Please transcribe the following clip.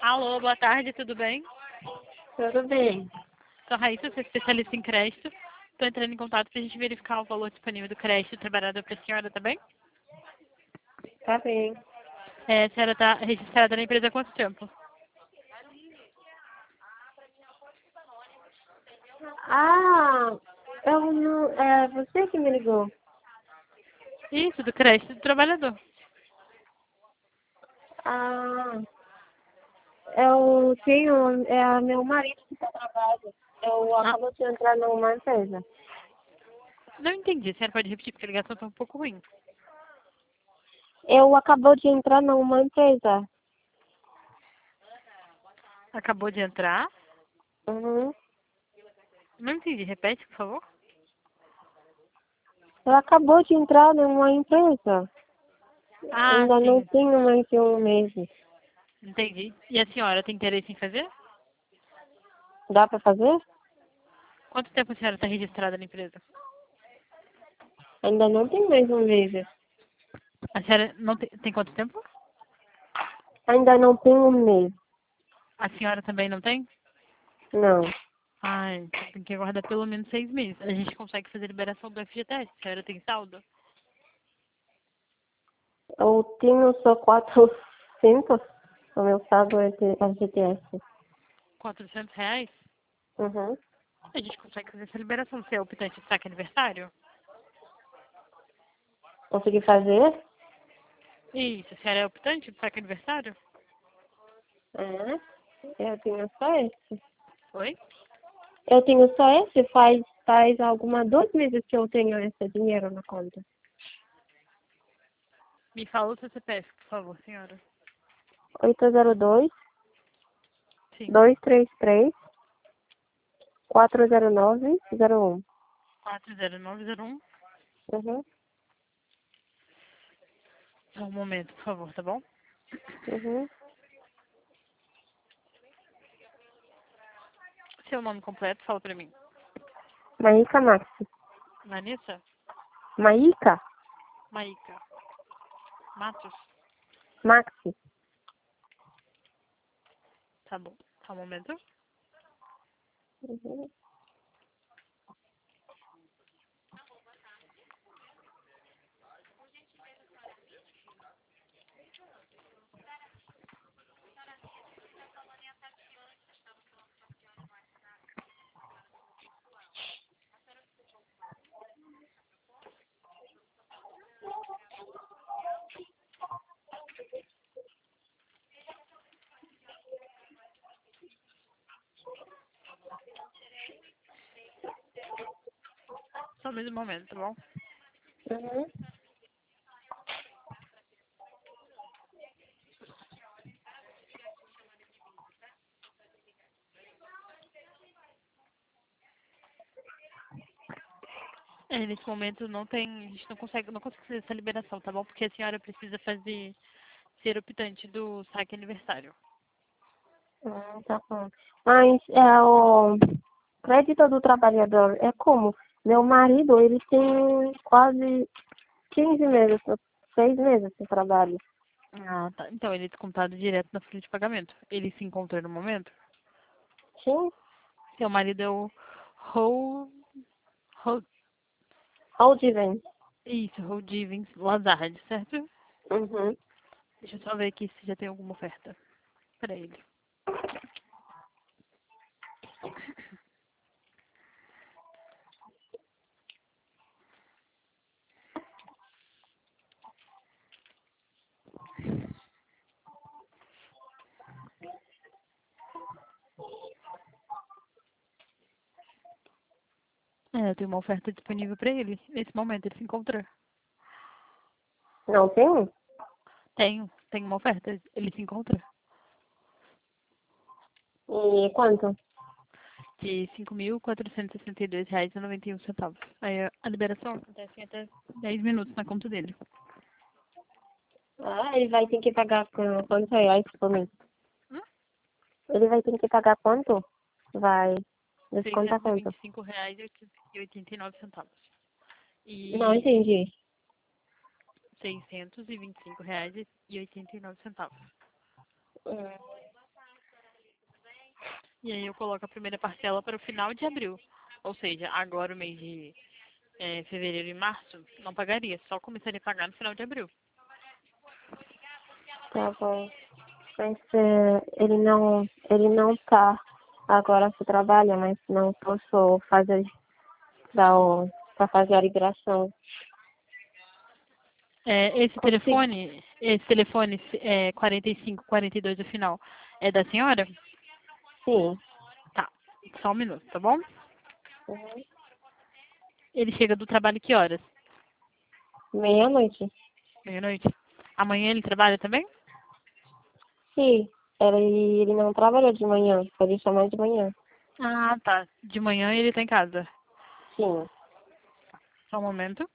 Alô, boa tarde, tudo bem? Tudo bem. Sou Raíssa, sou especialista em crédito. Estou entrando em contato para a gente verificar o valor disponível do crédito trabalhador para a senhora, tá bem? Tá bem. A senhora está registrada na empresa há quanto tempo? Ah, eu não. É você que me ligou. Isso, do crédito do trabalhador. Ah, eu tenho. É meu marido que trabalha. Eu Ah, acabo de entrar numa empresa. não entendi, a senhora pode repetir porque a ligação está um pouco ruim. Eu acabo de entrar numa empresa. Acabou de entrar? Uhum. Não entendi, repete, por favor. Eu acabou de entrar numa empresa. Ah, Ainda não sim, tenho mais de um mês. entendi. E a senhora tem interesse em fazer? Dá pra fazer? Quanto tempo a senhora está registrada na empresa? Ainda não tem mais um mês. A senhora não tem quanto tempo? Ainda não tem um mês. A senhora também não tem? Não. Ai, tem que aguardar pelo menos 6 meses. A gente consegue fazer liberação do FGTS. A senhora tem saldo? Eu tenho só 400. O meu saldo é de FGTS. R$ 400? Uhum. A gente consegue fazer essa liberação. Você é optante de saque aniversário? Consegui fazer? Isso, a senhora é optante de saque aniversário? É. Eu tenho só esse. Oi? Eu tenho só esse. Faz alguma 2 meses que eu tenho esse dinheiro na conta. Me fala o seu CPF, por favor, senhora. 802 Sim. 233 40901. 40901. Uhum. Só um momento, por favor, tá bom? Uhum. Seu nome completo, fala pra mim. Maíca Maxi. Vanessa? Maíca Maíca. Matos? Maxi. Tá bom. Só um momento. Uhum. Só mais um momento, tá bom? Uhum. Nesse momento não tem, a gente não consegue fazer essa liberação, tá bom? Porque a senhora precisa ser optante do saque aniversário. Tá bom. Mas é o crédito do trabalhador é como? Meu marido, ele tem quase 15 meses, 6 meses de trabalho. Ah, tá. Então ele é descontado direto na folha de pagamento. Ele se encontra no momento. Sim? Seu marido é o Rou... Rou... Audivem. Isso, Roldivens Lazard, certo? Uhum. Deixa eu só ver aqui se já tem alguma oferta pra ele. Eu tenho uma oferta disponível pra ele. Nesse momento ele se encontra. Não tem? Tenho uma oferta. Ele se encontra. E quanto? De R$ 5.462,91. Aí a liberação acontece em até 10 minutos na conta dele. Ah, ele vai ter que pagar quantos reais por mês? Hum? Ele vai ter que pagar quanto? Vai descontar Seiscentos e quanto? vinte e cinco reais e 89 centavos. Não E entendi. R$ 625,89. Hum. E aí eu coloco a primeira parcela para o final de abril. Ou seja, agora o mês de fevereiro e março não pagaria, só começaria a pagar no final de abril. Tá bom. Mas ele não tá agora se trabalha, mas não posso fazer para fazer a ligação. Esse Consigo? telefone 4542 no final, é da senhora? Sim. Tá, só um minuto, tá bom? Uhum. Ele chega do trabalho que horas? Meia-noite. Meia-noite. Amanhã ele trabalha também? Sim. Ele não trabalhou de manhã, pode chamar de manhã. Ah, tá. De manhã ele tá em casa. Sim. Só um momento.